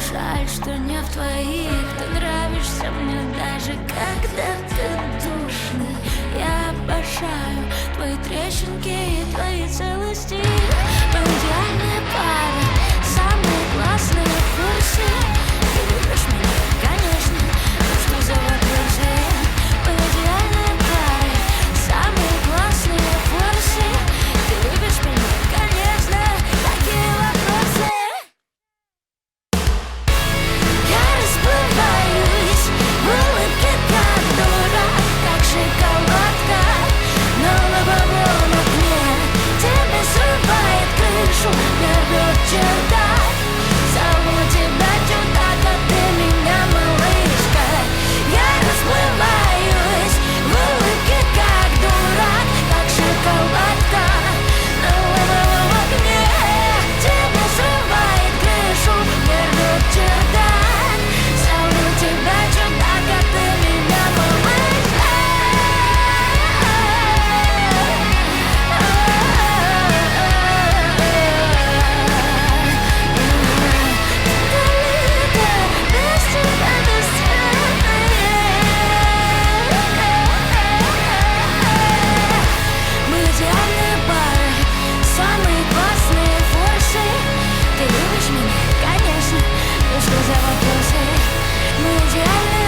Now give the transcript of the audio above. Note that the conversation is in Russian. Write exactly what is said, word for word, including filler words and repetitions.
Жаль, что не в твоих. Ты нравишься мне даже когда ты душный. Я обожаю твои трещинки и твои целости. Мы идеальная пара, самые классные в курсе. Ты любишь меня, конечно, но что за вопросы? Мы идеальная пара, самые классные в курсе. Ты любишь меня, конечно, такие вопросы. Я расплываюсь в улыбке, как дурак, как шоколадка на лобовом окне. Тебе срывает крышу, не рвет чердак. Зову тебя чудак, а ты меня малышка. Я расплываюсь в улыбке, как дурак, как шоколадка на лобовом окне. Тебе срывает крышу, не рвет чердак. Зову тебя чудак, а ты меня малышка. Мы идеальная пара, самые классные форсы. Ты любишь меня, конечно, но что за вопросы? Мы идеальная